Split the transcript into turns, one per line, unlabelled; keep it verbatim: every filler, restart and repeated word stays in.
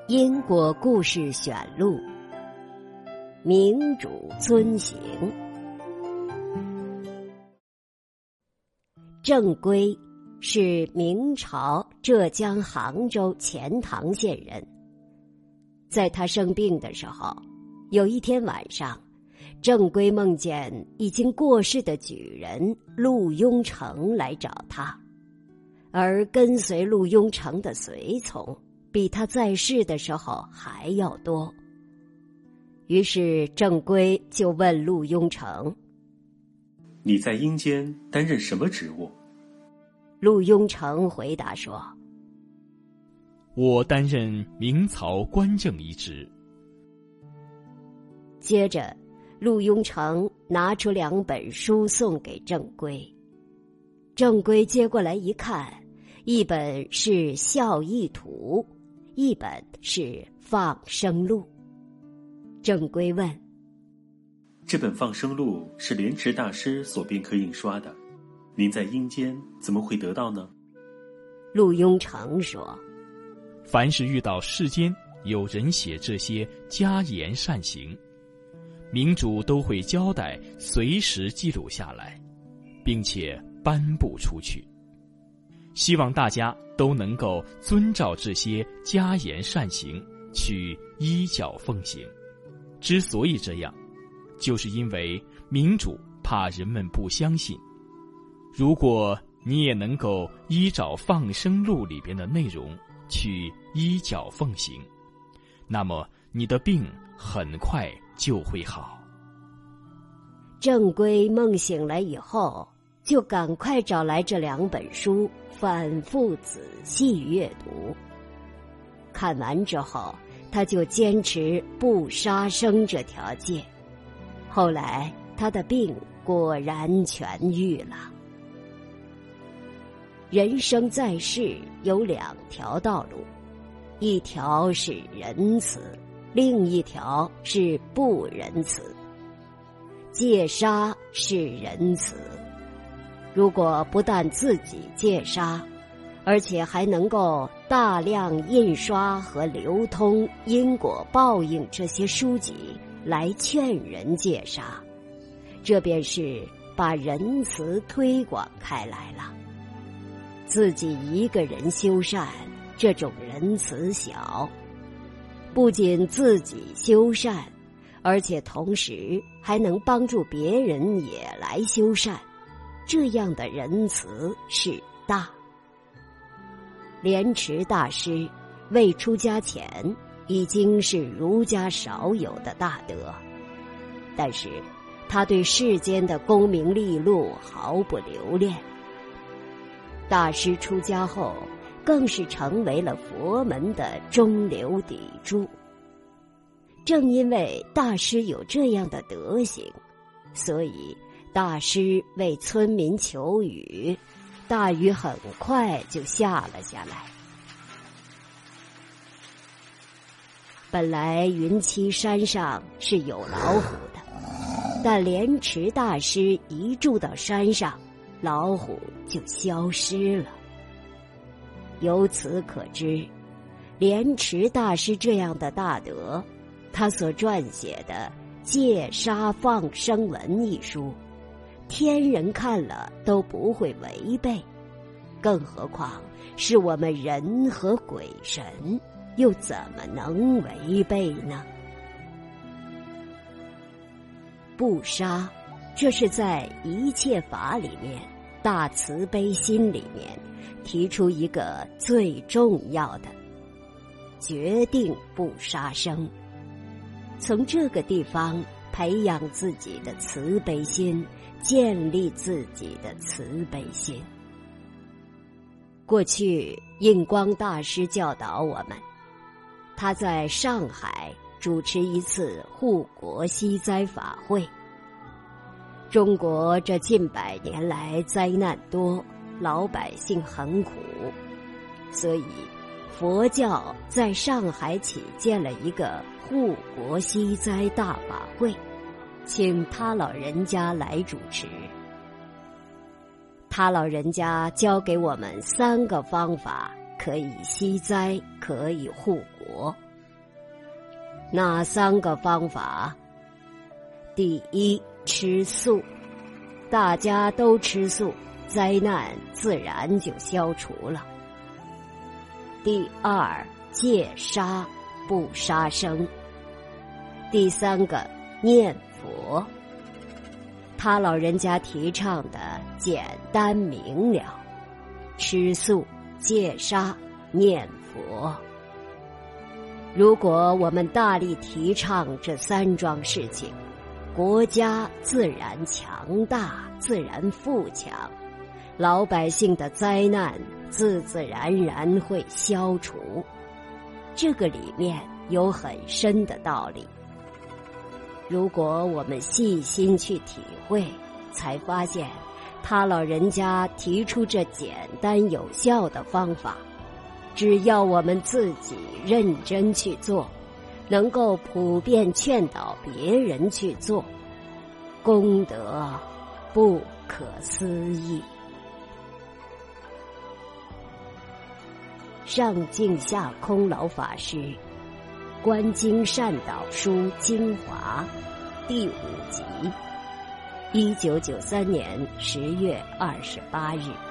因果故事选录，明主遵行。郑圭是明朝浙江杭州钱塘县人。在他生病的时候，有一天晚上，郑圭梦见已经过世的举人陆雍成来找他，而跟随陆雍成的随从比他在世的时候还要多。于是郑圭就问陆雍成：
你在阴间担任什么职务？
陆雍成回答说：
我担任明曹官正一职。
接着陆雍成拿出两本书送给郑圭，郑圭接过来一看，一本是《孝义图》，一本是《放生录》。郑圭问：
这本《放生录》是莲池大师所编刻印刷的，您在阴间怎么会得到呢？
陆雍成说：
凡是遇到世间有人写这些加言善行，明主都会交代随时记录下来，并且颁布出去，希望大家都能够遵照这些加言善行去依教奉行。之所以这样，就是因为明主怕人们不相信。如果你也能够依照《放生录》里边的内容去依教奉行，那么你的病很快就会好。
郑圭梦醒来以后，就赶快找来这两本书，反复仔细阅读。看完之后，他就坚持不杀生这条戒。后来他的病果然痊愈了。人生在世有两条道路，一条是仁慈，另一条是不仁慈。戒杀是仁慈，如果不但自己戒杀，而且还能够大量印刷和流通因果报应这些书籍来劝人戒杀，这便是把仁慈推广开来了。自己一个人修善，这种仁慈小，不仅自己修善，而且同时还能帮助别人也来修善，这样的仁慈是大。莲池大师未出家前已经是儒家少有的大德，但是他对世间的功名利禄毫不留恋。大师出家后，更是成为了佛门的中流砥柱。正因为大师有这样的德行，所以大师为村民求雨，大雨很快就下了下来。本来云栖山上是有老虎的，但莲池大师一住到山上，老虎就消失了。由此可知，莲池大师这样的大德，他所撰写的《戒杀放生文》一书，天人看了都不会违背，更何况是我们人和鬼神，又怎么能违背呢？不杀，这是在一切法里面，大慈悲心里面提出一个最重要的，决定不杀生。从这个地方培养自己的慈悲心，建立自己的慈悲心。过去印光大师教导我们，他在上海主持一次护国息灾法会。中国这近百年来灾难多，老百姓很苦，所以佛教在上海起建了一个护国息灾大法会，请他老人家来主持。他老人家教给我们三个方法，可以息灾，可以护国。 哪三个方法？第一，吃素，大家都吃素，灾难自然就消除了。第二，戒杀，不杀生。第三个，念佛。他老人家提倡的简单明了，吃素、戒杀、念佛。如果我们大力提倡这三桩事情，国家自然强大，自然富强，老百姓的灾难自自然然会消除。这个里面有很深的道理。如果我们细心去体会，才发现他老人家提出这简单有效的方法，只要我们自己认真去做，能够普遍劝导别人去做，功德不可思议。上净下空老法师观经善导书精华第五集，一九九三年十月二十八日。